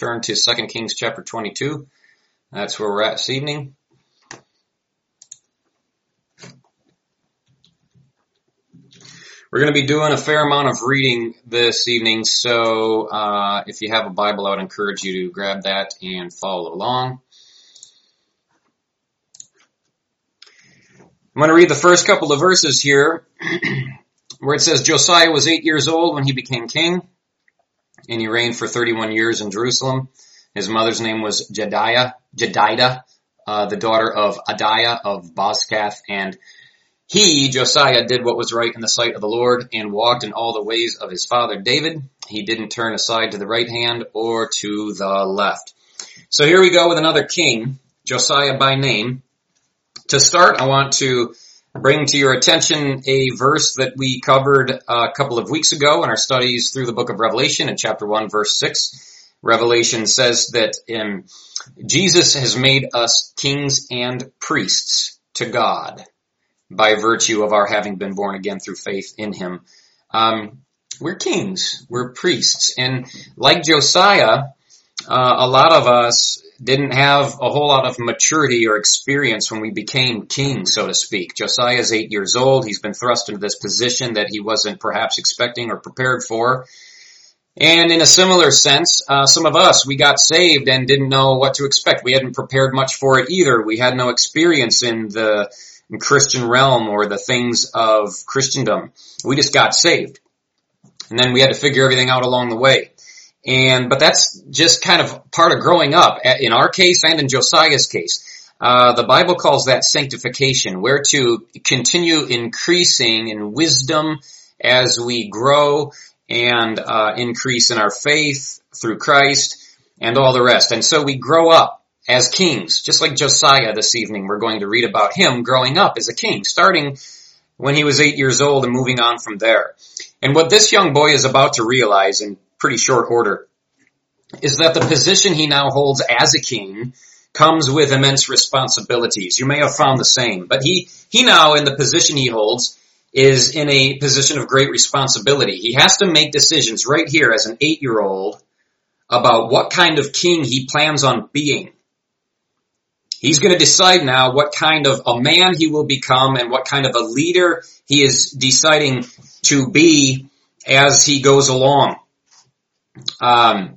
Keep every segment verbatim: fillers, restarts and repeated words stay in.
turn to Second Kings chapter twenty-two. That's where we're at this evening. We're going to be doing a fair amount of reading this evening, so uh, if you have a Bible, I would encourage you to grab that and follow along. I'm going to read the first couple of verses here, where it says, Josiah was eight years old when he became king, and he reigned for thirty-one years in Jerusalem. His mother's name was Jedidah, Jedidah, uh, the daughter of Adiah of Bozkath, and he, Josiah, did what was right in the sight of the Lord and walked in all the ways of his father David. He didn't turn aside to the right hand or to the left. So here we go with another king, Josiah by name. To start, I want to bring to your attention a verse that we covered a couple of weeks ago in our studies through the book of Revelation in chapter one, verse six. Revelation says that um, Jesus has made us kings and priests to God by virtue of our having been born again through faith in him. Um, we're kings, we're priests, and like Josiah, uh, a lot of us didn't have a whole lot of maturity or experience when we became king, so to speak. Josiah is eight years old. He's been thrust into this position that he wasn't perhaps expecting or prepared for. And in a similar sense, uh, some of us, we got saved and didn't know what to expect. We hadn't prepared much for it either. We had no experience in the Christian realm or the things of Christendom. We just got saved. And then we had to figure everything out along the way. And, but that's just kind of part of growing up in our case and in Josiah's case. Uh, the Bible calls that sanctification. We're to continue increasing in wisdom as we grow and, uh, increase in our faith through Christ and all the rest. And so we grow up as kings, just like Josiah this evening. We're going to read about him growing up as a king, starting when he was eight years old and moving on from there. And what this young boy is about to realize in pretty short order is that the position he now holds as a king comes with immense responsibilities. You may have found the same, but he, he now in the position he holds is in a position of great responsibility. He has to make decisions right here as an eight-year-old about what kind of king he plans on being. He's going to decide now what kind of a man he will become and what kind of a leader he is deciding to be as he goes along. Um,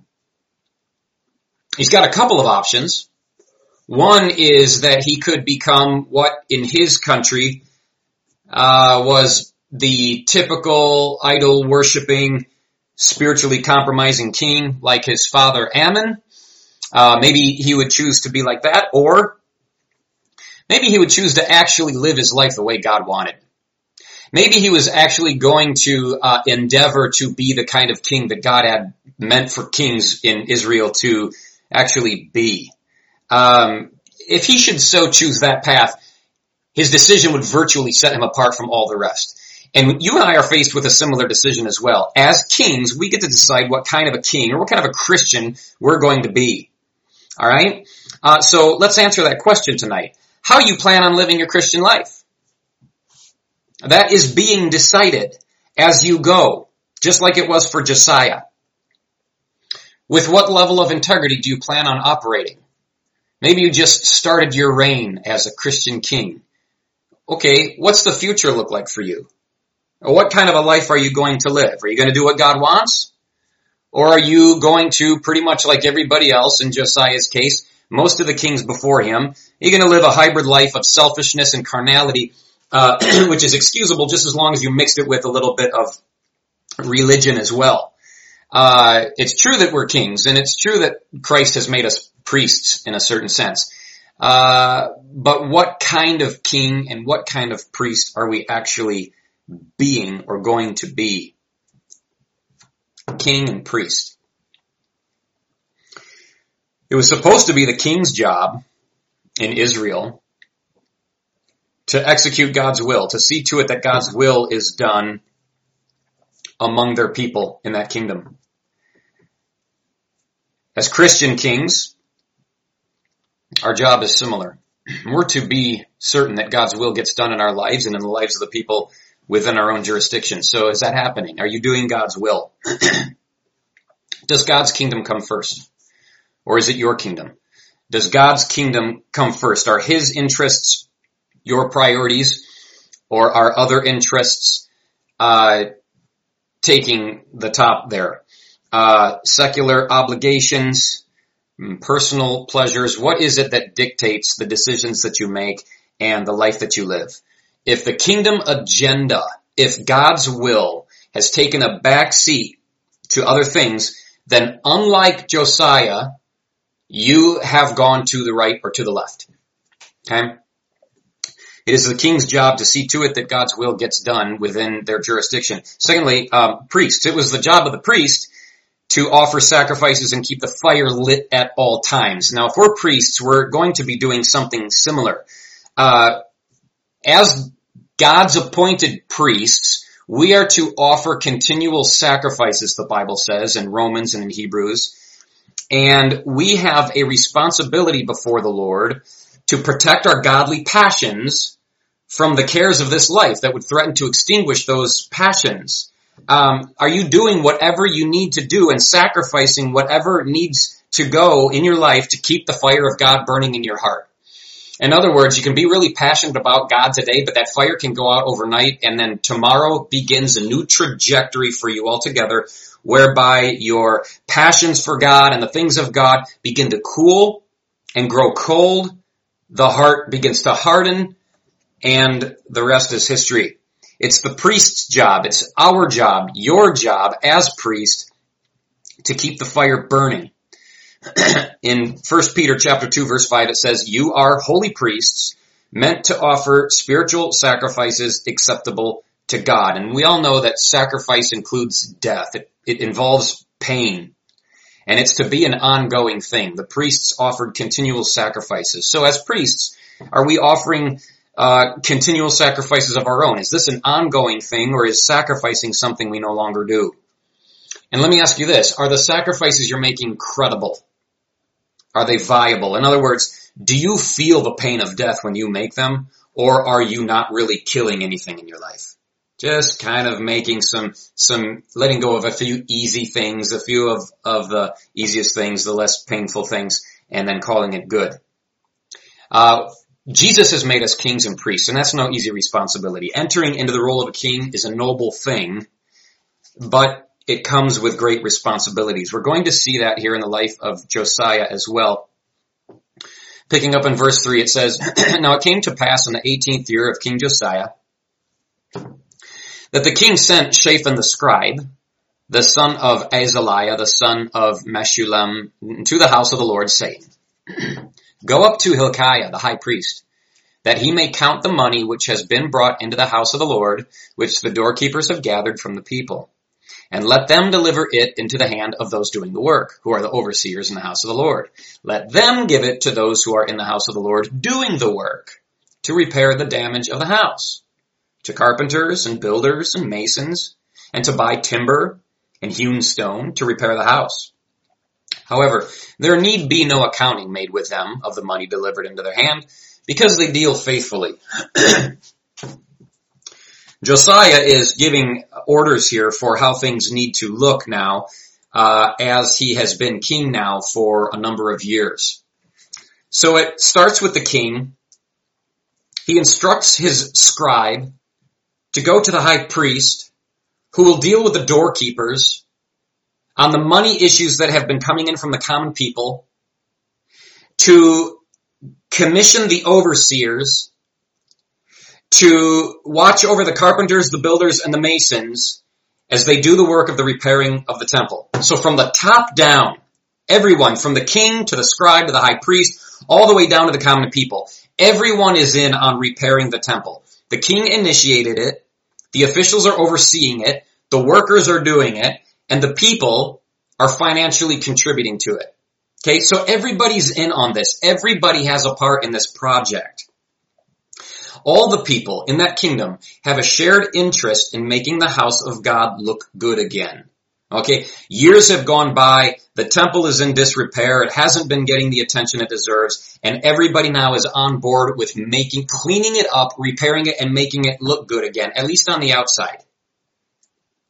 he's got a couple of options. One is that he could become what in his country uh, was the typical idol-worshipping, spiritually compromising king like his father Ammon. Uh, maybe he would choose to be like that, or maybe he would choose to actually live his life the way God wanted. Maybe he was actually going to uh, endeavor to be the kind of king that God had meant for kings in Israel to actually be. Um, if he should so choose that path, his decision would virtually set him apart from all the rest. And you and I are faced with a similar decision as well. As kings, we get to decide what kind of a king or what kind of a Christian we're going to be. All right? Uh, so let's answer that question tonight. How do you plan on living your Christian life? That is being decided as you go, just like it was for Josiah. With what level of integrity do you plan on operating? Maybe you just started your reign as a Christian king. Okay, what's the future look like for you? Or what kind of a life are you going to live? Are you going to do what God wants? Or are you going to, pretty much like everybody else in Josiah's case, most of the kings before him, you're going to live a hybrid life of selfishness and carnality, uh, which is excusable just as long as you mix it with a little bit of religion as well. Uh, it's true that we're kings, and it's true that Christ has made us priests in a certain sense. Uh, but what kind of king and what kind of priest are we actually being or going to be? King and priest. It was supposed to be the king's job in Israel to execute God's will, to see to it that God's will is done among their people in that kingdom. As Christian kings, our job is similar. We're to be certain that God's will gets done in our lives and in the lives of the people within our own jurisdiction. So is that happening? Are you doing God's will? Does God's kingdom come first? or is it your kingdom? Does God's kingdom come first? Are his interests your priorities, or are other interests uh taking the top there? Uh secular obligations, personal pleasures, what is it that dictates the decisions that you make and the life that you live? If the kingdom agenda, if God's will has taken a back seat to other things, then unlike Josiah, you have gone to the right or to the left. Okay? It is the king's job to see to it that God's will gets done within their jurisdiction. Secondly, um, priests. It was the job of the priest to offer sacrifices and keep the fire lit at all times. Now, if we're priests, we're going to be doing something similar. Uh, as God's appointed priests, we are to offer continual sacrifices, the Bible says in Romans and in Hebrews. And we have a responsibility before the Lord to protect our godly passions from the cares of this life that would threaten to extinguish those passions. Um, are you doing whatever you need to do and sacrificing whatever needs to go in your life to keep the fire of God burning in your heart? In other words, you can be really passionate about God today, but that fire can go out overnight, and then tomorrow begins a new trajectory for you altogether, whereby your passions for God and the things of God begin to cool and grow cold. The heart begins to harden, and the rest is history. It's the priest's job. It's our job, your job as priest, to keep the fire burning. In First Peter chapter two, verse five, it says, "You are holy priests, meant to offer spiritual sacrifices acceptable to God." And we all know that sacrifice includes death. It, it involves pain. And it's to be an ongoing thing. The priests offered continual sacrifices. So as priests, are we offering uh continual sacrifices of our own? Is this an ongoing thing, or is sacrificing something we no longer do? And let me ask you this. Are the sacrifices you're making credible? Are they viable? In other words, do you feel the pain of death when you make them, or are you not really killing anything in your life? Just kind of making some, some, letting go of a few easy things, a few of, of the easiest things, the less painful things, and then calling it good. Uh, Jesus has made us kings and priests, and that's no easy responsibility. Entering into the role of a king is a noble thing, but it comes with great responsibilities. We're going to see that here in the life of Josiah as well. Picking up in verse three, it says, "Now it came to pass in the eighteenth year of King Josiah that the king sent Shaphan the scribe, the son of Azaliah, the son of Meshullam, to the house of the Lord, saying, Go up to Hilkiah, the high priest, that he may count the money which has been brought into the house of the Lord, which the doorkeepers have gathered from the people. And let them deliver it into the hand of those doing the work, who are the overseers in the house of the Lord. Let them give it to those who are in the house of the Lord doing the work, to repair the damage of the house, to carpenters and builders and masons, and to buy timber and hewn stone to repair the house. However, there need be no accounting made with them of the money delivered into their hand, because they deal faithfully." Josiah is giving orders here for how things need to look now, uh, as he has been king now for a number of years. So it starts with the king. He instructs his scribe to go to the high priest, who will deal with the doorkeepers on the money issues that have been coming in from the common people, to commission the overseers to watch over the carpenters, the builders, and the masons as they do the work of the repairing of the temple. So from the top down, everyone, from the king to the scribe to the high priest, all the way down to the common people, everyone is in on repairing the temple. The king initiated it, the officials are overseeing it, the workers are doing it, and the people are financially contributing to it. Okay, so everybody's in on this. Everybody has a part in this project. All the people in that kingdom have a shared interest in making the house of God look good again. Okay, years have gone by, the temple is in disrepair, it hasn't been getting the attention it deserves, and everybody now is on board with making, cleaning it up, repairing it, and making it look good again, at least on the outside.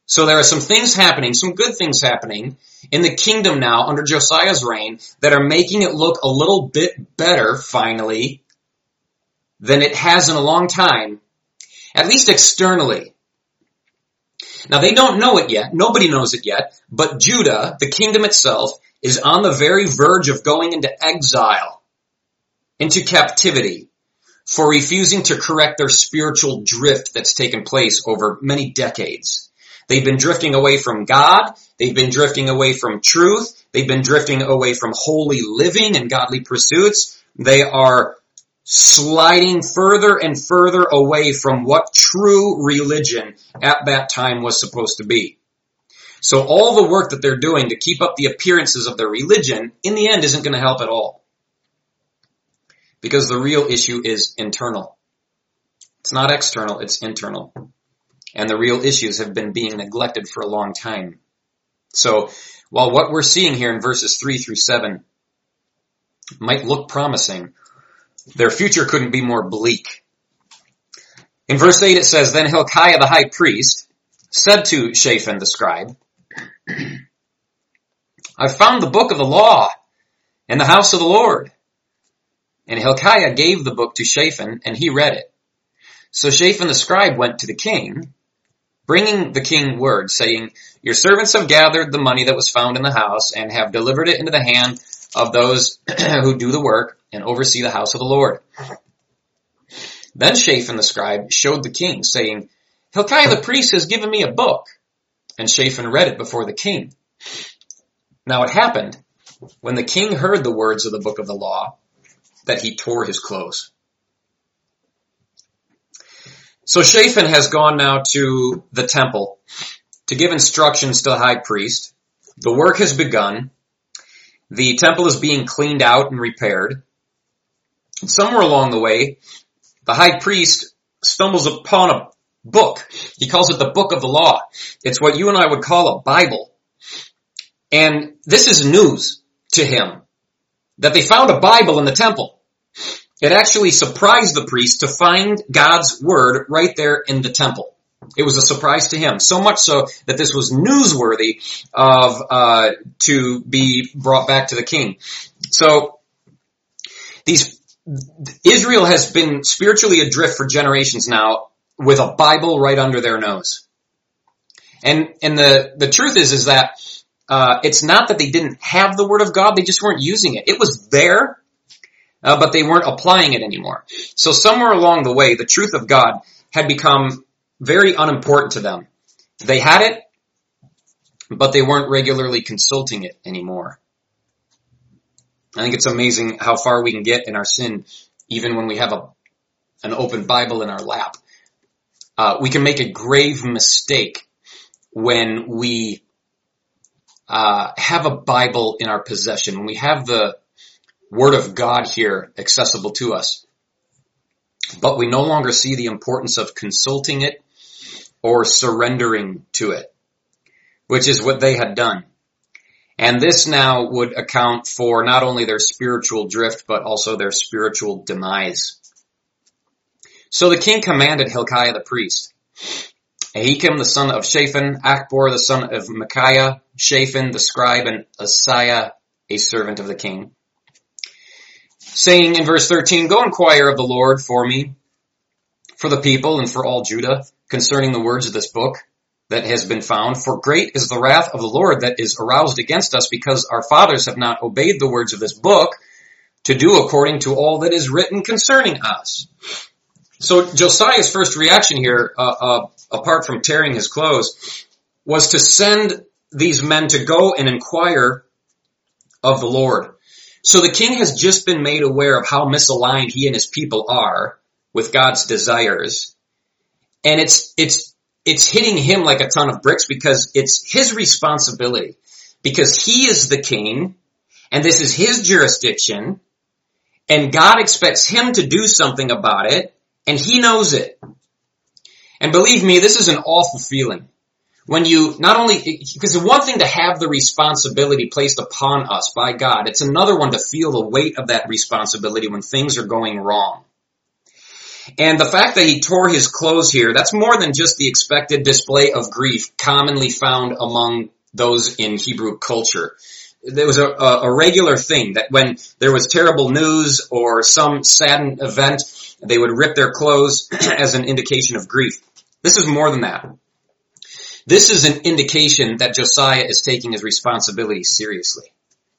So there are some things happening, some good things happening in the kingdom now under Josiah's reign that are making it look a little bit better, finally, than it has in a long time, at least externally. Now they don't know it yet, nobody knows it yet, but Judah, the kingdom itself, is on the very verge of going into exile, into captivity, for refusing to correct their spiritual drift that's taken place over many decades. They've been drifting away from God. They've been drifting away from truth. They've been drifting away from holy living and godly pursuits. They are sliding further and further away from what true religion at that time was supposed to be. So all the work that they're doing to keep up the appearances of their religion, in the end, isn't going to help at all. Because the real issue is internal. It's not external, it's internal. And the real issues have been being neglected for a long time. So, while what we're seeing here in verses three through seven might look promising, their future couldn't be more bleak. In verse eight it says, Then Hilkiah the high priest said to Shaphan the scribe, I found the book of the law in the house of the Lord. And Hilkiah gave the book to Shaphan, and he read it. So Shaphan the scribe went to the king, bringing the king word, saying, Your servants have gathered the money that was found in the house, and have delivered it into the hand of those who do the work and oversee the house of the Lord. Then Shaphan the scribe showed the king, saying, Hilkiah the priest has given me a book. And Shaphan read it before the king. Now it happened, when the king heard the words of the book of the law, that he tore his clothes. So Shaphan has gone now to the temple to give instructions to the high priest. The work has begun. The temple is being cleaned out and repaired. And somewhere along the way, the high priest stumbles upon a book. He calls it the book of the law. It's what you and I would call a Bible. And this is news to him, that they found a Bible in the temple. It actually surprised the priest to find God's word right there in the temple. It was a surprise to him, so much so that this was newsworthy of uh to be brought back to the king. So these Israel has been spiritually adrift for generations now with a Bible right under their nose. And and the the truth is is that uh it's not that they didn't have the word of God, they just weren't using it. It was there. Uh, but they weren't applying it anymore. So somewhere along the way, the truth of God had become very unimportant to them. They had it, but they weren't regularly consulting it anymore. I think it's amazing how far we can get in our sin, even when we have a an open Bible in our lap. Uh, we can make a grave mistake when we uh, have a Bible in our possession, when we have the Word of God here accessible to us. But we no longer see the importance of consulting it or surrendering to it, which is what they had done. And this now would account for not only their spiritual drift, but also their spiritual demise. So the king commanded Hilkiah the priest, Ahikam the son of Shaphan, Achbor the son of Micaiah, Shaphan the scribe, and Asaiah a servant of the king, saying in verse thirteen, Go inquire of the Lord for me, for the people and for all Judah, concerning the words of this book that has been found. For great is the wrath of the Lord that is aroused against us, because our fathers have not obeyed the words of this book to do according to all that is written concerning us. So Josiah's first reaction here, uh, uh, apart from tearing his clothes, was to send these men to go and inquire of the Lord. So the king has just been made aware of how misaligned he and his people are with God's desires. And it's, it's, it's hitting him like a ton of bricks, because it's his responsibility, because he is the king and this is his jurisdiction, and God expects him to do something about it, and he knows it. And believe me, this is an awful feeling. When you not only, because it's one thing to have the responsibility placed upon us by God, it's another one to feel the weight of that responsibility when things are going wrong. And the fact that he tore his clothes here, that's more than just the expected display of grief commonly found among those in Hebrew culture. There was a, a regular thing that when there was terrible news or some saddened event, they would rip their clothes as an indication of grief. This is more than that. This is an indication that Josiah is taking his responsibility seriously.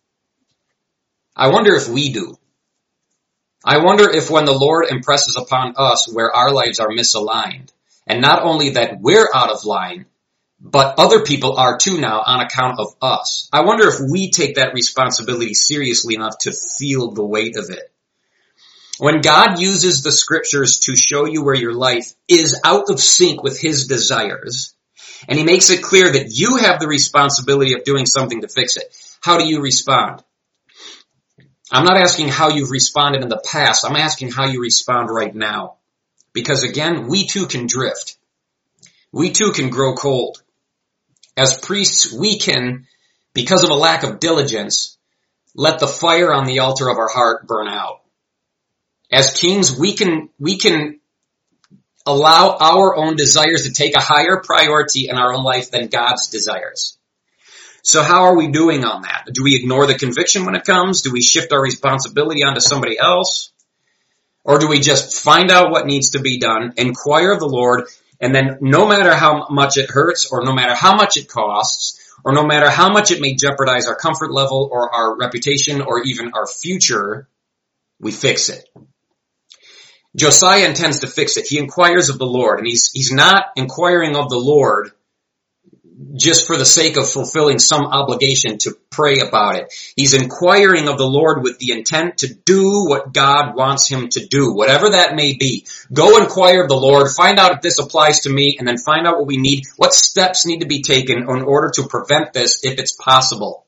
I wonder if we do. I wonder if when the Lord impresses upon us where our lives are misaligned, and not only that we're out of line, but other people are too now on account of us. I wonder if we take that responsibility seriously enough to feel the weight of it. When God uses the scriptures to show you where your life is out of sync with his desires, and he makes it clear that you have the responsibility of doing something to fix it, how do you respond? I'm not asking how you've responded in the past. I'm asking how you respond right now. Because again, we too can drift. We too can grow cold. As priests, we can, because of a lack of diligence, let the fire on the altar of our heart burn out. As kings, we can, we can allow our own desires to take a higher priority in our own life than God's desires. So how are we doing on that? Do we ignore the conviction when it comes? Do we shift our responsibility onto somebody else? Or do we just find out what needs to be done, inquire of the Lord, and then no matter how much it hurts, or no matter how much it costs, or no matter how much it may jeopardize our comfort level or our reputation or even our future, we fix it. Josiah intends to fix it. He inquires of the Lord, and he's, he's not inquiring of the Lord just for the sake of fulfilling some obligation to pray about it. He's inquiring of the Lord with the intent to do what God wants him to do, whatever that may be. Go inquire of the Lord, find out if this applies to me, and then find out what we need, what steps need to be taken in order to prevent this if it's possible.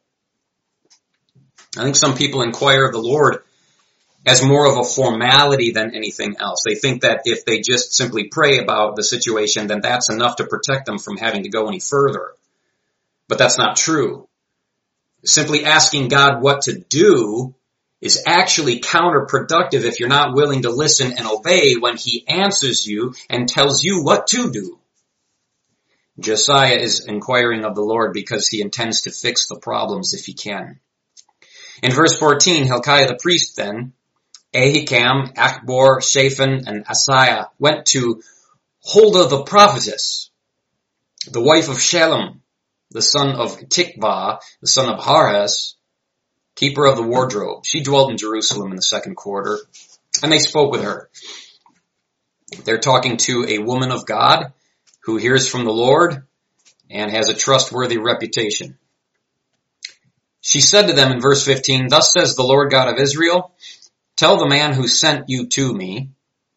I think some people inquire of the Lord as more of a formality than anything else. They think that if they just simply pray about the situation, then that's enough to protect them from having to go any further. But that's not true. Simply asking God what to do is actually counterproductive if you're not willing to listen and obey when he answers you and tells you what to do. Josiah is inquiring of the Lord because he intends to fix the problems if he can. In verse fourteen, Hilkiah the priest then, Ahikam, Achbor, Shaphan, and Asaiah went to Huldah the prophetess, the wife of Shallum, the son of Tikvah, the son of Harhas, keeper of the wardrobe. She dwelt in Jerusalem in the second quarter, and they spoke with her. They're talking to a woman of God who hears from the Lord and has a trustworthy reputation. She said to them in verse fifteen, "Thus says the Lord God of Israel, tell the man who sent you to me,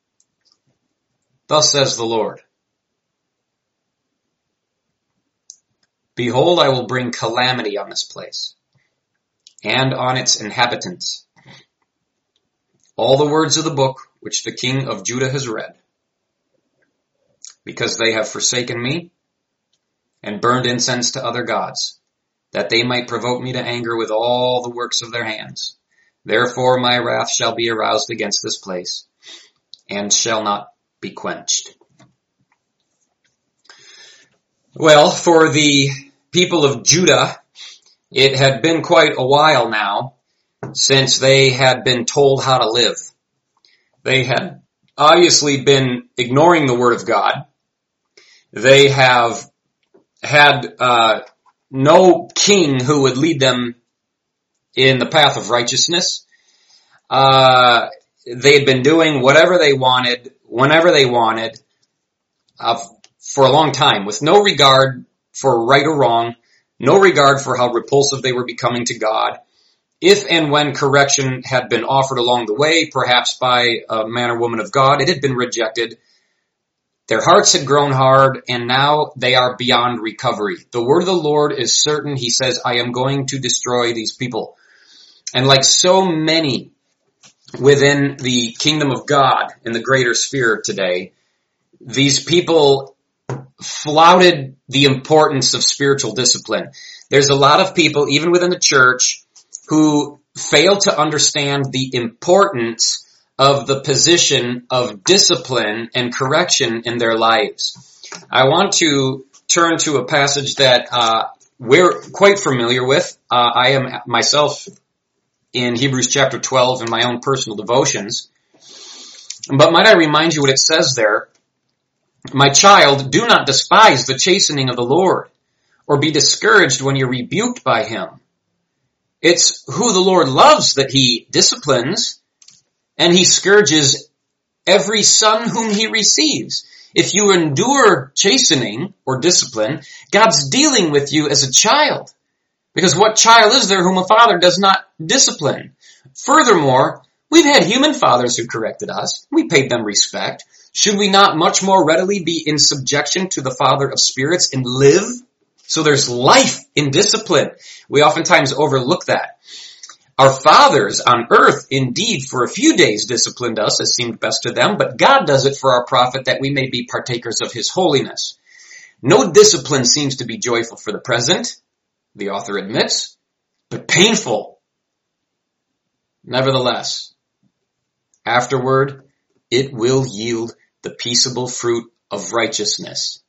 thus says the Lord, behold, I will bring calamity on this place and on its inhabitants. All the words of the book which the king of Judah has read, because they have forsaken me and burned incense to other gods, that they might provoke me to anger with all the works of their hands. Therefore my wrath shall be aroused against this place, and shall not be quenched." Well, for the people of Judah, it had been quite a while now since they had been told how to live. They had obviously been ignoring the word of God. They have had uh, no king who would lead them in the path of righteousness. Uh, they had been doing whatever they wanted, whenever they wanted, uh, for a long time, with no regard for right or wrong, no regard for how repulsive they were becoming to God. If and when correction had been offered along the way, perhaps by a man or woman of God, it had been rejected. Their hearts had grown hard, and now they are beyond recovery. The word of the Lord is certain. He says, I am going to destroy these people. And like so many within the kingdom of God in the greater sphere today, these people flouted the importance of spiritual discipline. There's a lot of people, even within the church, who fail to understand the importance of the position of discipline and correction in their lives. I want to turn to a passage that uh, we're quite familiar with. Uh, I am myself in Hebrews chapter twelve in my own personal devotions. But might I remind you what it says there? My child, do not despise the chastening of the Lord, or be discouraged when you're rebuked by him. It's who the Lord loves that he disciplines, and he scourges every son whom he receives. If you endure chastening or discipline, God's dealing with you as a child. Because what child is there whom a father does not discipline? Furthermore, we've had human fathers who corrected us. We paid them respect. Should we not much more readily be in subjection to the Father of spirits and live? So there's life in discipline. We oftentimes overlook that. Our fathers on earth indeed for a few days disciplined us as seemed best to them, but God does it for our profit that we may be partakers of his holiness. No discipline seems to be joyful for the present, the author admits, but painful. Nevertheless, afterward, it will yield the peaceable fruit of righteousness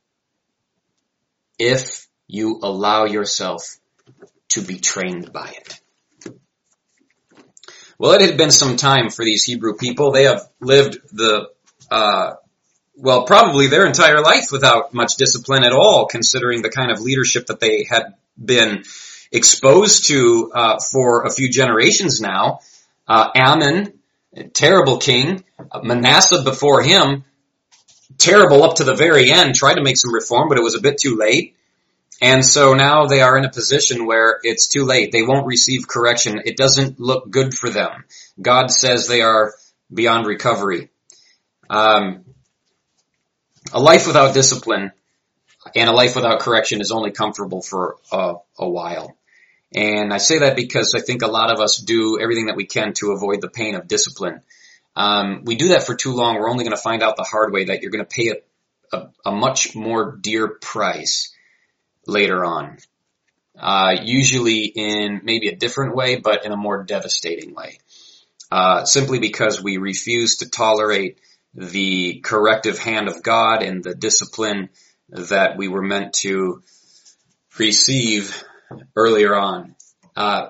if you allow yourself to be trained by it. Well, it had been some time for these Hebrew people. They have lived the, uh, well, probably their entire life without much discipline at all, considering the kind of leadership that they had been exposed to uh, for a few generations now. Uh, Ammon, terrible king. Manasseh before him, terrible up to the very end, tried to make some reform, but it was a bit too late. And so now they are in a position where it's too late. They won't receive correction. It doesn't look good for them. God says they are beyond recovery. Um, a life without discipline and a life without correction is only comfortable for a, a while. And I say that because I think a lot of us do everything that we can to avoid the pain of discipline. Um, we do that for too long. We're only going to find out the hard way that you're going to pay a, a, a much more dear price later on, uh, usually in maybe a different way, but in a more devastating way, uh, simply because we refuse to tolerate the corrective hand of God and the discipline that we were meant to receive earlier on. Uh,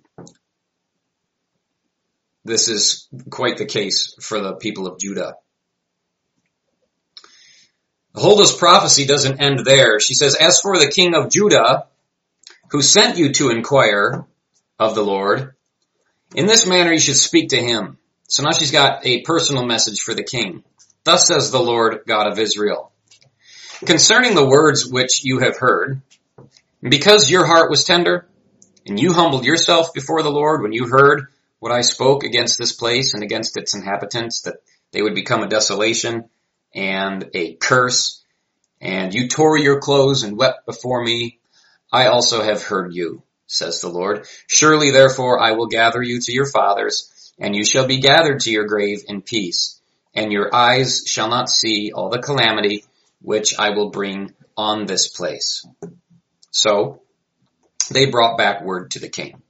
this is quite the case for the people of Judah. Huldah's prophecy doesn't end there. She says, as for the king of Judah, who sent you to inquire of the Lord, in this manner you should speak to him. So now she's got a personal message for the king. Thus says the Lord God of Israel, concerning the words which you have heard, because your heart was tender, and you humbled yourself before the Lord when you heard what I spoke against this place and against its inhabitants, that they would become a desolation and a curse, and you tore your clothes and wept before me, I also have heard you, says the Lord. Surely therefore I will gather you to your fathers, and you shall be gathered to your grave in peace, and your eyes shall not see all the calamity which I will bring on this place. So they brought back word to the king.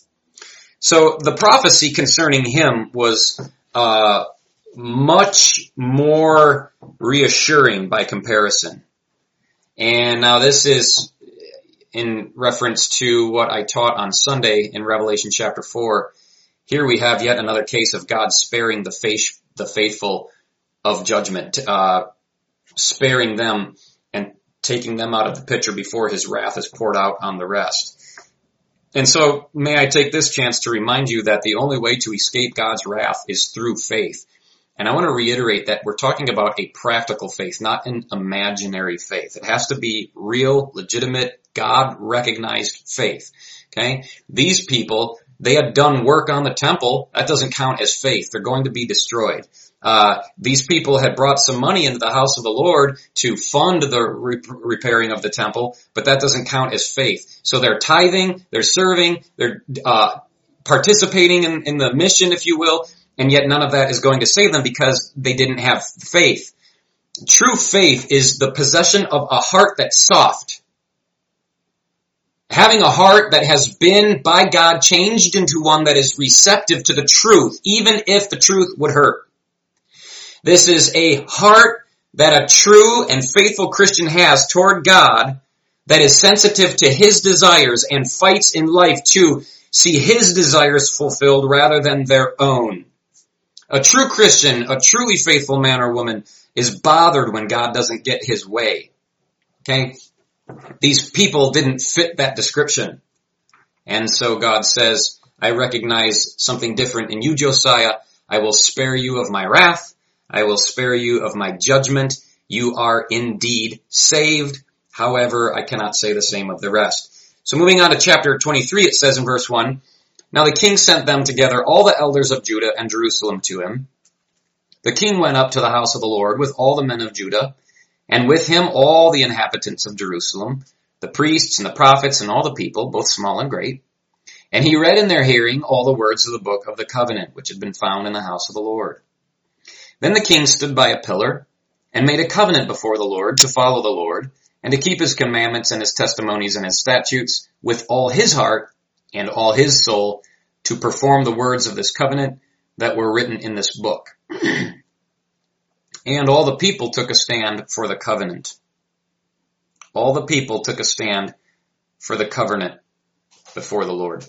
So the prophecy concerning him was uh much more reassuring by comparison. And now this is in reference to what I taught on Sunday in Revelation chapter four. Here we have yet another case of God sparing the faith, the faithful of judgment, uh, sparing them and taking them out of the picture before his wrath is poured out on the rest. And so may I take this chance to remind you that the only way to escape God's wrath is through faith. And I want to reiterate that we're talking about a practical faith, not an imaginary faith. It has to be real, legitimate, God-recognized faith. Okay? These people, they had done work on the temple. That doesn't count as faith. They're going to be destroyed. Uh, these people had brought some money into the house of the Lord to fund the re- repairing of the temple, but that doesn't count as faith. So they're tithing, they're serving, they're uh, participating in, in the mission, if you will, and yet none of that is going to save them because they didn't have faith. True faith is the possession of a heart that's soft. Having a heart that has been by God changed into one that is receptive to the truth, even if the truth would hurt. This is a heart that a true and faithful Christian has toward God that is sensitive to His desires and fights in life to see His desires fulfilled rather than their own. A true Christian, a truly faithful man or woman, is bothered when God doesn't get His way. Okay? These people didn't fit that description. And so God says, I recognize something different in you, Josiah. I will spare you of my wrath. I will spare you of my judgment. You are indeed saved. However, I cannot say the same of the rest. So moving on to chapter twenty-three, it says in verse one, Now the king sent them together, all the elders of Judah and Jerusalem to him. The king went up to the house of the Lord with all the men of Judah, and with him all the inhabitants of Jerusalem, the priests and the prophets and all the people, both small and great. And he read in their hearing all the words of the book of the covenant, which had been found in the house of the Lord. Then the king stood by a pillar and made a covenant before the Lord to follow the Lord and to keep his commandments and his testimonies and his statutes with all his heart and all his soul, to perform the words of this covenant that were written in this book. And all the people took a stand for the covenant. All the people took a stand for the covenant before the Lord.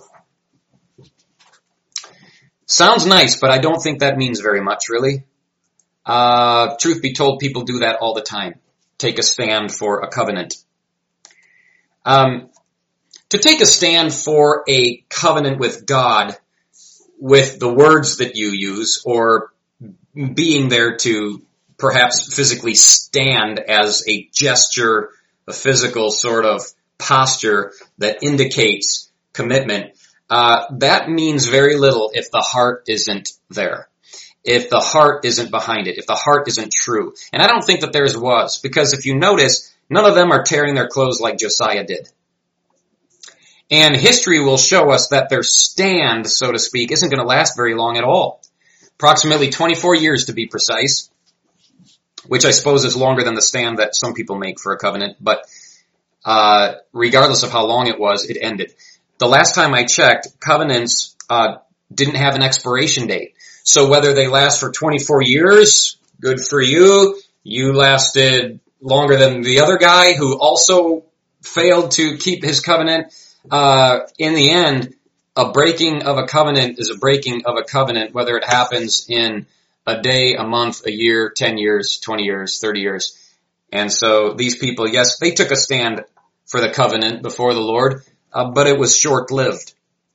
Sounds nice, but I don't think that means very much, really. Uh, truth be told, people do that all the time. Take a stand for a covenant. Um, to take a stand for a covenant with God with the words that you use, or being there to perhaps physically stand as a gesture, a physical sort of posture that indicates commitment, uh, that means very little if the heart isn't there. If the heart isn't behind it, if the heart isn't true. And I don't think that theirs was, because if you notice, none of them are tearing their clothes like Josiah did. And history will show us that their stand, so to speak, isn't going to last very long at all. Approximately twenty-four years to be precise, which I suppose is longer than the stand that some people make for a covenant, but uh regardless of how long it was, it ended. The last time I checked, covenants uh didn't have an expiration date. So whether they last for twenty-four years, good for you. You lasted longer than the other guy who also failed to keep his covenant. Uh, in the end, a breaking of a covenant is a breaking of a covenant, whether it happens in a day, a month, a year, ten years, twenty years, thirty years. And so these people, yes, they took a stand for the covenant before the Lord, uh, but it was short-lived.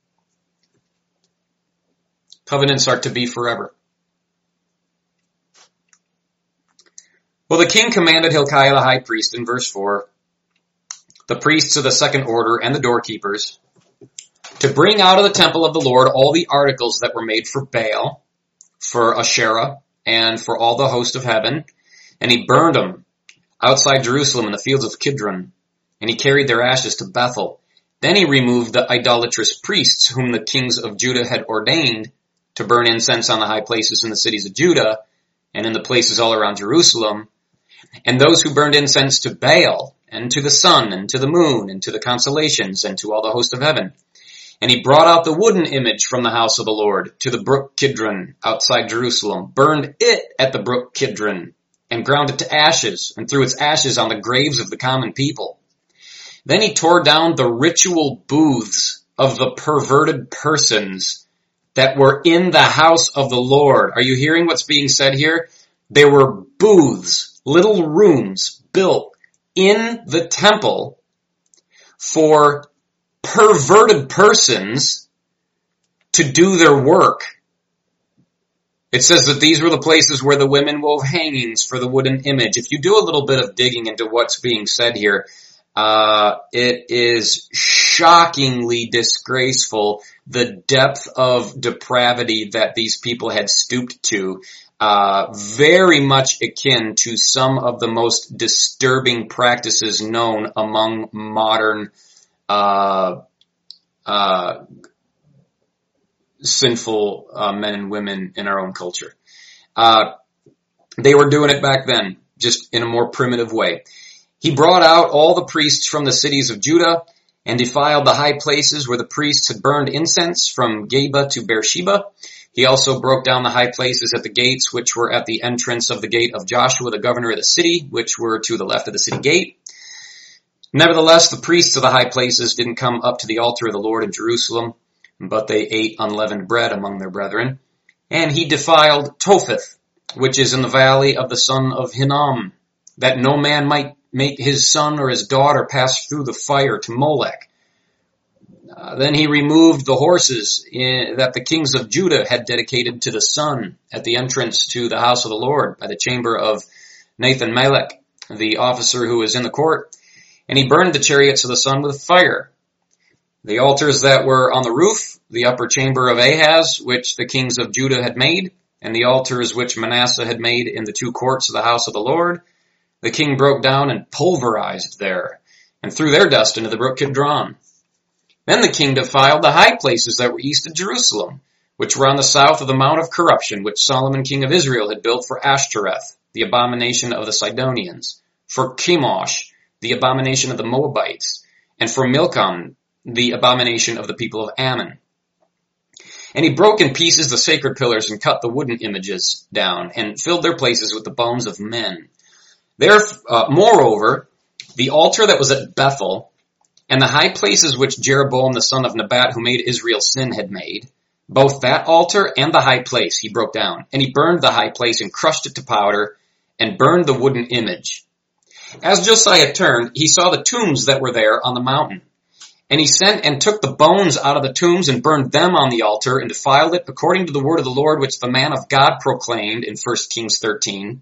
Covenants are to be forever. Well, the king commanded Hilkiah the high priest in verse four, the priests of the second order and the doorkeepers, to bring out of the temple of the Lord all the articles that were made for Baal, for Asherah, and for all the host of heaven. And he burned them outside Jerusalem in the fields of Kidron, and he carried their ashes to Bethel. Then he removed the idolatrous priests whom the kings of Judah had ordained to burn incense on the high places in the cities of Judah and in the places all around Jerusalem, and those who burned incense to Baal and to the sun and to the moon and to the constellations and to all the host of heaven. And he brought out the wooden image from the house of the Lord to the brook Kidron outside Jerusalem, burned it at the brook Kidron, and ground it to ashes, and threw its ashes on the graves of the common people. Then he tore down the ritual booths of the perverted persons that were in the house of the Lord. Are you hearing what's being said here? There were booths, little rooms built in the temple for perverted persons to do their work. It says that these were the places where the women wove hangings for the wooden image. If you do a little bit of digging into what's being said here, uh, it is shockingly disgraceful, the depth of depravity that these people had stooped to. Uh, very much akin to some of the most disturbing practices known among modern, uh, uh, sinful, uh, men and women in our own culture. Uh, they were doing it back then, just in a more primitive way. He brought out all the priests from the cities of Judah and defiled the high places where the priests had burned incense from Geba to Beersheba. He also broke down the high places at the gates, which were at the entrance of the gate of Joshua, the governor of the city, which were to the left of the city gate. Nevertheless, the priests of the high places didn't come up to the altar of the Lord in Jerusalem, but they ate unleavened bread among their brethren. And he defiled Topheth, which is in the valley of the son of Hinnom, that no man might make his son or his daughter pass through the fire to Molech. Uh, then he removed the horses in, that the kings of Judah had dedicated to the sun at the entrance to the house of the Lord by the chamber of Nathan-Melech, the officer who was in the court. And he burned the chariots of the sun with fire. The altars that were on the roof, the upper chamber of Ahaz, which the kings of Judah had made, and the altars which Manasseh had made in the two courts of the house of the Lord, the king broke down and pulverized there, and threw their dust into the brook Kidron. Then the king defiled the high places that were east of Jerusalem, which were on the south of the Mount of Corruption, which Solomon king of Israel had built for Ashtoreth, the abomination of the Sidonians, for Chemosh, the abomination of the Moabites, and for Milcom, the abomination of the people of Ammon. And he broke in pieces the sacred pillars and cut the wooden images down, and filled their places with the bones of men. There, uh, moreover, the altar that was at Bethel, and the high places which Jeroboam the son of Nebat, who made Israel sin, had made, both that altar and the high place he broke down. And he burned the high place and crushed it to powder, and burned the wooden image. As Josiah turned, he saw the tombs that were there on the mountain. And he sent and took the bones out of the tombs and burned them on the altar and defiled it according to the word of the Lord which the man of God proclaimed in First Kings thirteen,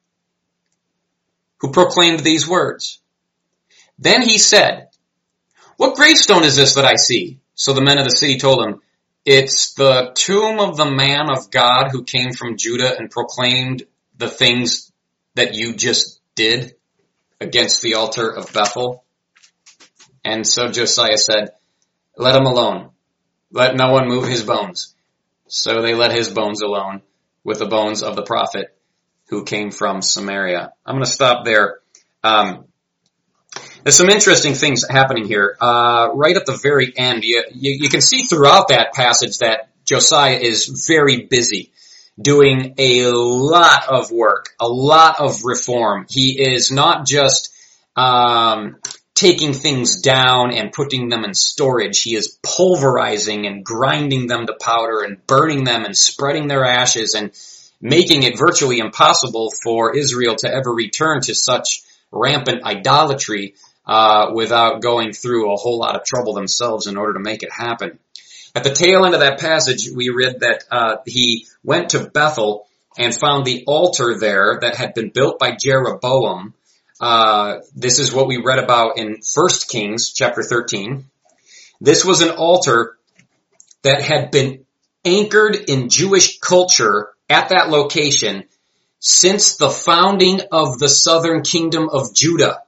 who proclaimed these words. Then he said, "What gravestone is this that I see?" So the men of the city told him, "It's the tomb of the man of God who came from Judah and proclaimed the things that you just did against the altar of Bethel." And so Josiah said, "Let him alone. Let no one move his bones." So they let his bones alone with the bones of the prophet who came from Samaria. I'm going to stop there. Um, there's some interesting things happening here. Uh, right at the very end, you, you, you can see throughout that passage that Josiah is very busy doing a lot of work, a lot of reform. He is not just um, taking things down and putting them in storage. He is pulverizing and grinding them to powder and burning them and spreading their ashes and making it virtually impossible for Israel to ever return to such rampant idolatry uh, without going through a whole lot of trouble themselves in order to make it happen. At the tail end of that passage, we read that uh, he went to Bethel and found the altar there that had been built by Jeroboam. Uh, this is what we read about in First Kings chapter thirteen. This was an altar that had been anchored in Jewish culture at that location since the founding of the southern kingdom of Judah.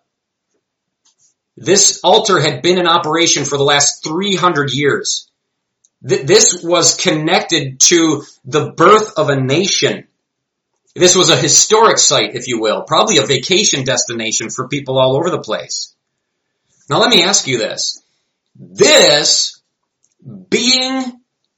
This altar had been in operation for the last three hundred years. Th- this was connected to the birth of a nation. This was a historic site, if you will, probably a vacation destination for people all over the place. Now let me ask you this. This being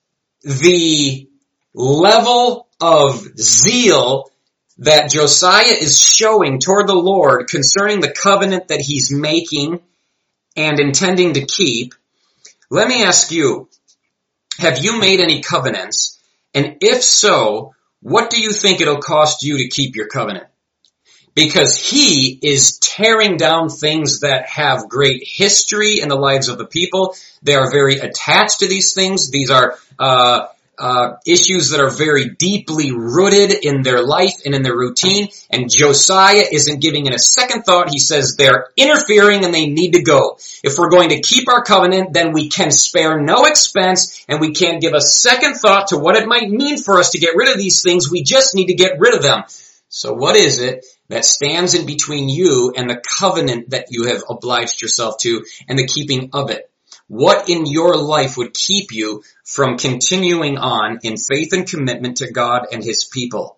the level of zeal that Josiah is showing toward the Lord concerning the covenant that he's making and intending to keep, let me ask you, have you made any covenants? And if so, what do you think it'll cost you to keep your covenant? Because he is tearing down things that have great history in the lives of the people. They are very attached to these things. These are uh Uh, issues that are very deeply rooted in their life and in their routine, and Josiah isn't giving it a second thought. He says they're interfering and they need to go. If we're going to keep our covenant, then we can spare no expense and we can't give a second thought to what it might mean for us to get rid of these things. We just need to get rid of them. So what is it that stands in between you and the covenant that you have obliged yourself to and the keeping of it? What in your life would keep you from continuing on in faith and commitment to God and his people?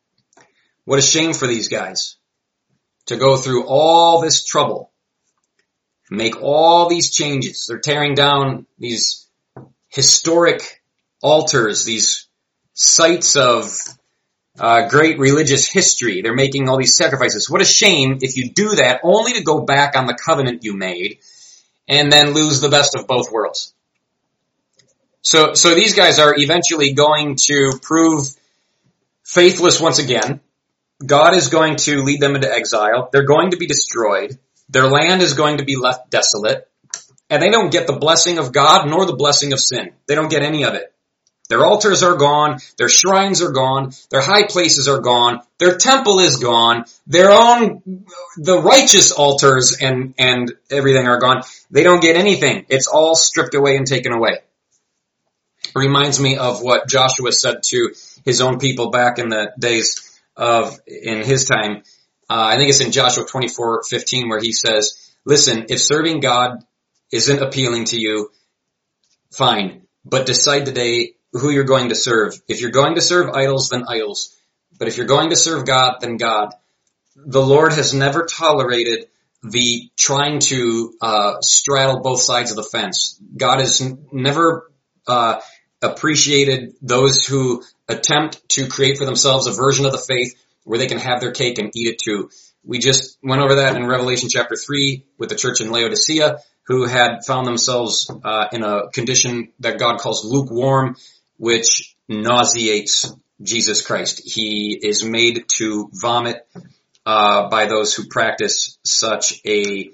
What a shame for these guys to go through all this trouble make all these changes. They're tearing down these historic altars, these sites of uh, great religious history. They're making all these sacrifices. What a shame if you do that only to go back on the covenant you made and then lose the best of both worlds. So, so these guys are eventually going to prove faithless once again. God is going to lead them into exile. They're going to be destroyed. Their land is going to be left desolate. And they don't get the blessing of God nor the blessing of sin. They don't get any of it. Their altars are gone. Their shrines are gone. Their high places are gone. Their temple is gone. Their own, the righteous altars and, and everything are gone. They don't get anything. It's all stripped away and taken away. It reminds me of what Joshua said to his own people back in the days of, in his time. Uh, I think it's in Joshua twenty-four fifteen where he says, listen, if serving God isn't appealing to you, fine, but decide today who you're going to serve. If you're going to serve idols, then idols. But if you're going to serve God, then God. The Lord has never tolerated the trying to uh straddle both sides of the fence. God has n- never uh appreciated those who attempt to create for themselves a version of the faith where they can have their cake and eat it too. We just went over that in Revelation chapter three with the church in Laodicea, who had found themselves uh in a condition that God calls lukewarm, which nauseates Jesus Christ. He is made to vomit uh by those who practice such a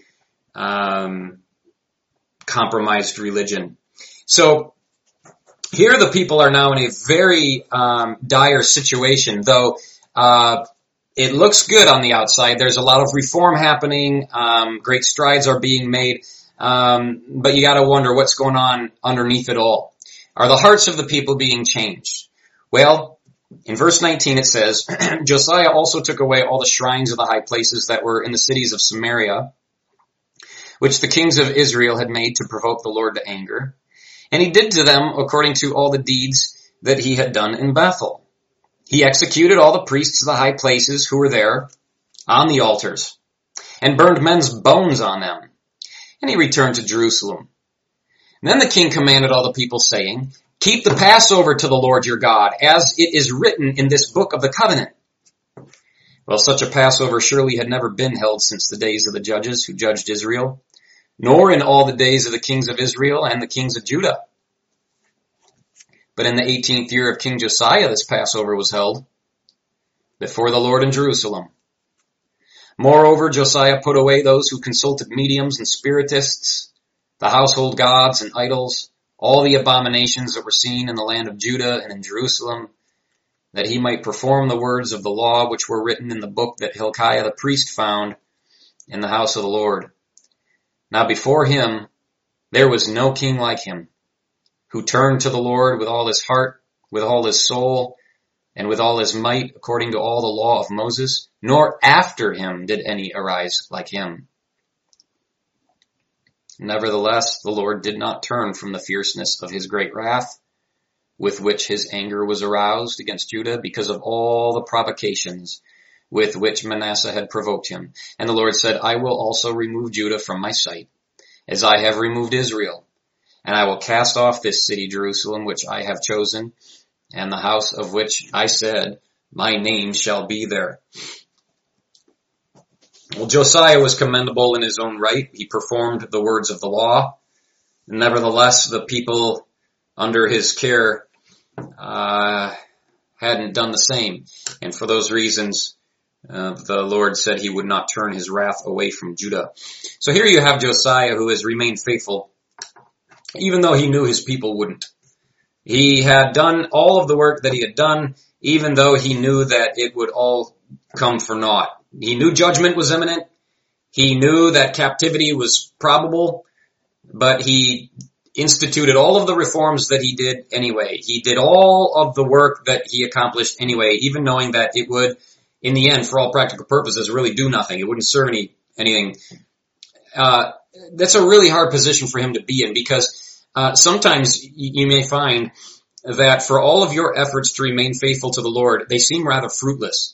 um compromised religion. So here the people are now in a very um dire situation, though uh it looks good on the outside. There's a lot of reform happening. Um great strides are being made. Um but you got to wonder what's going on underneath it all. Are the hearts of the people being changed? Well, in verse nineteen it says, Josiah also took away all the shrines of the high places that were in the cities of Samaria, which the kings of Israel had made to provoke the Lord to anger. And he did to them according to all the deeds that he had done in Bethel. He executed all the priests of the high places who were there on the altars, and burned men's bones on them. And he returned to Jerusalem. And then the king commanded all the people, saying, keep the Passover to the Lord your God, as it is written in this book of the covenant. Well, such a Passover surely had never been held since the days of the judges who judged Israel, nor in all the days of the kings of Israel and the kings of Judah. But in the eighteenth year of King Josiah, this Passover was held before the Lord in Jerusalem. Moreover, Josiah put away those who consulted mediums and spiritists, the household gods and idols, all the abominations that were seen in the land of Judah and in Jerusalem, that he might perform the words of the law which were written in the book that Hilkiah the priest found in the house of the Lord. Now before him there was no king like him, who turned to the Lord with all his heart, with all his soul, and with all his might, according to all the law of Moses, nor after him did any arise like him. Nevertheless, the Lord did not turn from the fierceness of his great wrath, with which his anger was aroused against Judah, because of all the provocations with which Manasseh had provoked him. And the Lord said, I will also remove Judah from my sight, as I have removed Israel. And I will cast off this city, Jerusalem, which I have chosen, and the house of which I said, my name shall be there. Well, Josiah was commendable in his own right. He performed the words of the law. Nevertheless, the people under his care uh hadn't done the same. And for those reasons, uh, the Lord said he would not turn his wrath away from Judah. So here you have Josiah, who has remained faithful, even though he knew his people wouldn't. He had done all of the work that he had done, even though he knew that it would all come for naught. He knew judgment was imminent. He knew that captivity was probable, but he instituted all of the reforms that he did anyway. He did all of the work that he accomplished anyway, even knowing that it would, in the end, for all practical purposes, really do nothing. It wouldn't serve any anything. Uh, that's a really hard position for him to be in, because uh, sometimes you may find that for all of your efforts to remain faithful to the Lord, they seem rather fruitless.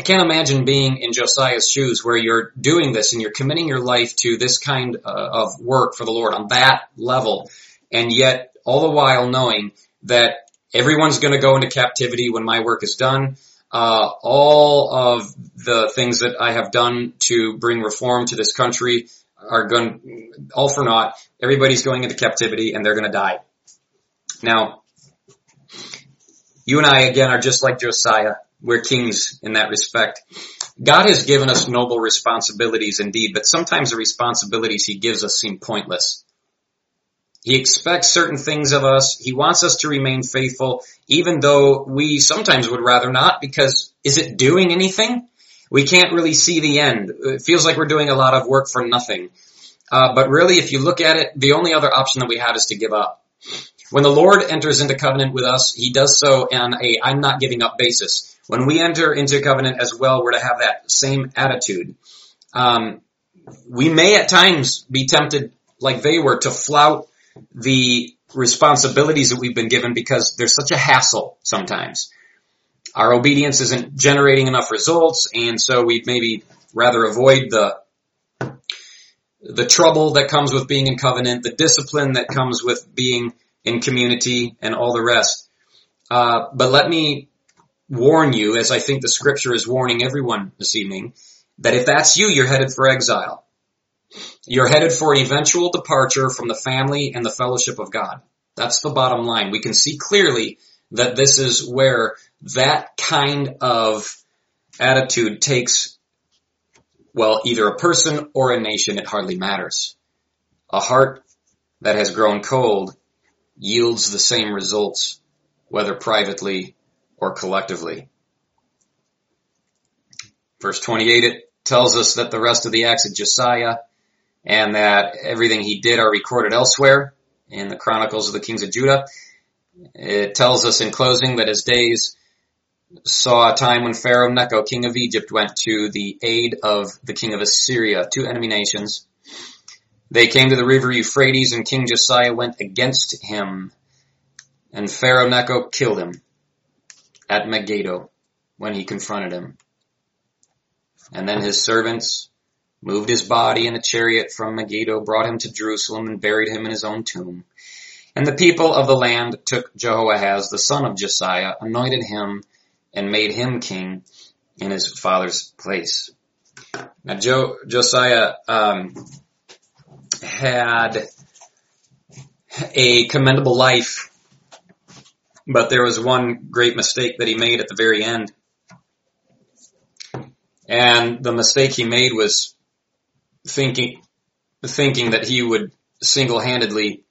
I can't imagine being in Josiah's shoes where you're doing this and you're committing your life to this kind uh, of work for the Lord on that level, and yet all the while knowing that everyone's going to go into captivity when my work is done. Uh, all of the things that I have done to bring reform to this country are going, all for naught. Everybody's going into captivity and they're going to die. Now, you and I, again, are just like Josiah. We're kings in that respect. God has given us noble responsibilities indeed, but sometimes the responsibilities he gives us seem pointless. He expects certain things of us. He wants us to remain faithful, even though we sometimes would rather not, because is it doing anything? We can't really see the end. It feels like we're doing a lot of work for nothing. Uh, but really, if you look at it, the only other option that we have is to give up. When the Lord enters into covenant with us, he does so on a I'm not giving up basis. When we enter into covenant as well, we're to have that same attitude. Um, we may at times be tempted, like they were, to flout the responsibilities that we've been given because there's such a hassle sometimes. Our obedience isn't generating enough results, and so we'd maybe rather avoid the the trouble that comes with being in covenant, the discipline that comes with being in community, and all the rest. Uh, but let me warn you, as I think the scripture is warning everyone this evening, that if that's you, you're headed for exile. You're headed for an eventual departure from the family and the fellowship of God. That's the bottom line. We can see clearly that this is where that kind of attitude takes, well, either a person or a nation. It hardly matters. A heart that has grown cold yields the same results, whether privately or collectively. Verse twenty-eight, it tells us that the rest of the acts of Josiah and that everything he did are recorded elsewhere in the Chronicles of the Kings of Judah. It tells us in closing that his days saw a time when Pharaoh Necho, king of Egypt, went to the aid of the king of Assyria, two enemy nations. They came to the river Euphrates, and King Josiah went against him, and Pharaoh Necho killed him at Megiddo when he confronted him. And then his servants moved his body in a chariot from Megiddo, brought him to Jerusalem, and buried him in his own tomb. And the people of the land took Jehoahaz, the son of Josiah, anointed him, and made him king in his father's place. Now, jo- Josiah um, had a commendable life, but there was one great mistake that he made at the very end. And the mistake he made was thinking, thinking that he would single-handedly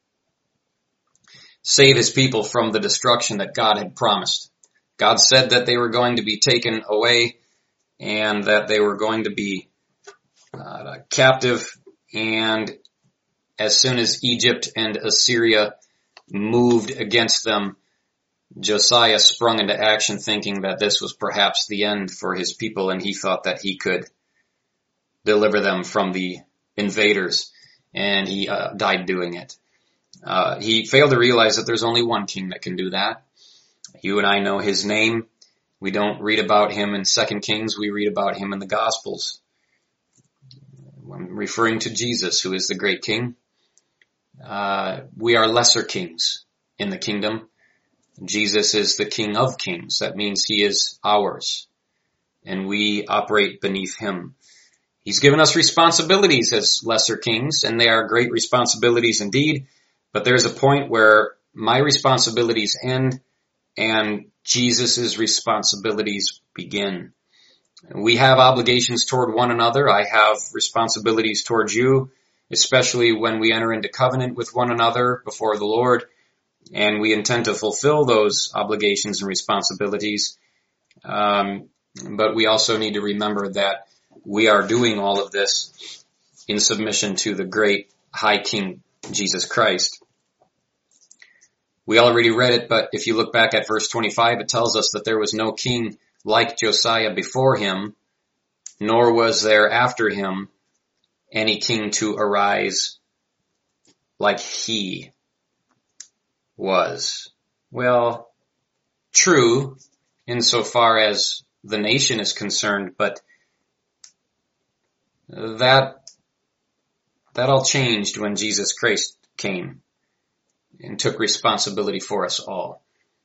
save his people from the destruction that God had promised. God said that they were going to be taken away and that they were going to be uh, captive, and as soon as Egypt and Assyria moved against them, Josiah sprung into action thinking that this was perhaps the end for his people, and he thought that he could deliver them from the invaders, and he uh, died doing it. Uh, he failed to realize that there's only one king that can do that. You and I know his name. We don't read about him in Second Kings. We read about him in the Gospels. I'm referring to Jesus, who is the great king. Uh, we are lesser kings in the kingdom. Jesus is the King of Kings. That means he is ours, and we operate beneath him. He's given us responsibilities as lesser kings, and they are great responsibilities indeed, but there's a point where my responsibilities end and Jesus' responsibilities begin. We have obligations toward one another. I have responsibilities towards you, especially when we enter into covenant with one another before the Lord, and we intend to fulfill those obligations and responsibilities. Um, but we also need to remember that we are doing all of this in submission to the great High King, Jesus Christ. We already read it, but if you look back at verse twenty-five, it tells us that there was no king like Josiah before him, nor was there after him any king to arise like he was. Well, true, insofar as the nation is concerned, but that, that all changed when Jesus Christ came and took responsibility for us all.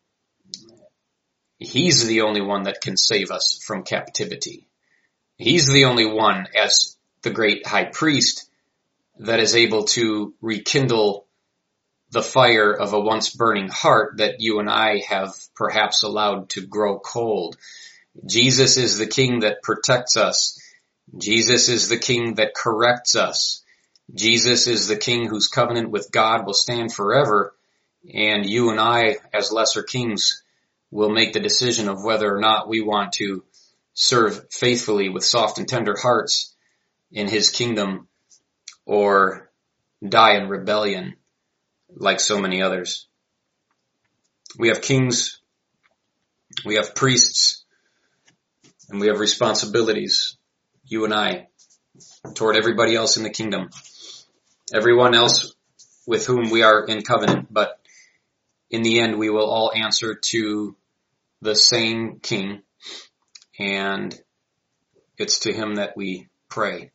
He's the only one that can save us from captivity. He's the only one, as the great high priest, that is able to rekindle the fire of a once burning heart that you and I have perhaps allowed to grow cold. Jesus is the King that protects us. Jesus is the King that corrects us. Jesus is the King whose covenant with God will stand forever. And you and I, as lesser kings, will make the decision of whether or not we want to serve faithfully with soft and tender hearts in his kingdom, or die in rebellion like so many others. We have kings, we have priests, and we have responsibilities, you and I, toward everybody else in the kingdom, everyone else with whom we are in covenant. But in the end, we will all answer to the same King, and it's to him that we pray.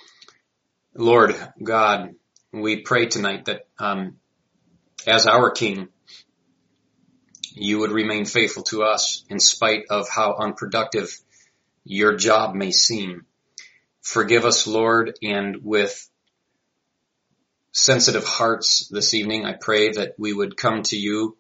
Lord God, we pray tonight that um, as our King, you would remain faithful to us in spite of how unproductive your job may seem. Forgive us, Lord, and with sensitive hearts this evening, I pray that we would come to you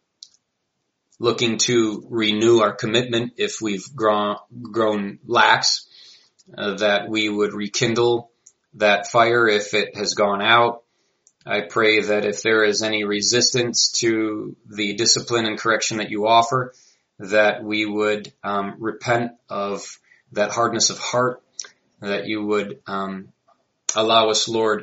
looking to renew our commitment if we've grown, grown lax, uh, that we would rekindle that fire if it has gone out. I pray that if there is any resistance to the discipline and correction that you offer, that we would um, repent of that hardness of heart, that you would um, allow us, Lord,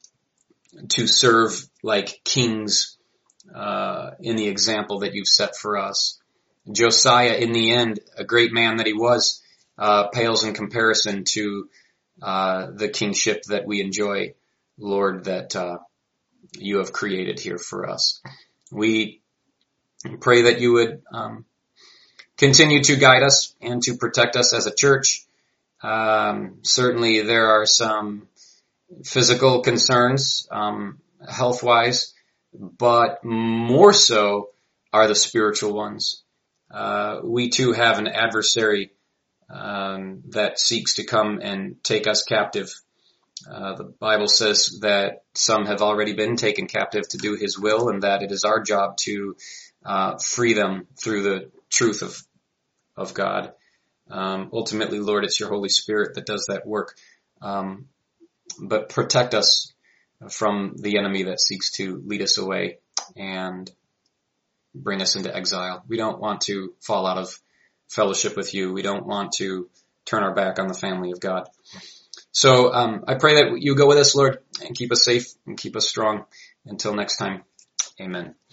to serve like kings uh, in the example that you've set for us. Josiah, in the end, a great man that he was, uh, pales in comparison to uh, the kingship that we enjoy, Lord, that uh, you have created here for us. We pray that you would um, continue to guide us and to protect us as a church. Um, certainly there are some physical concerns, um, health-wise, but more so are the spiritual ones. Uh, we too have an adversary um, that seeks to come and take us captive. Uh, the Bible says that some have already been taken captive to do his will, and that it is our job to uh, free them through the truth of of God. Um, ultimately, Lord, it's your Holy Spirit that does that work. Um, but protect us from the enemy that seeks to lead us away and bring us into exile. We don't want to fall out of fellowship with you. We don't want to turn our back on the family of God. So um, I pray that you go with us, Lord, and keep us safe and keep us strong. Until next time, amen.